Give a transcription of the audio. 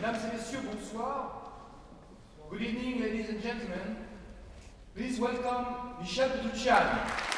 Mesdames et messieurs, bonsoir. Good evening, ladies and gentlemen. Please welcome Michel Petrucciani.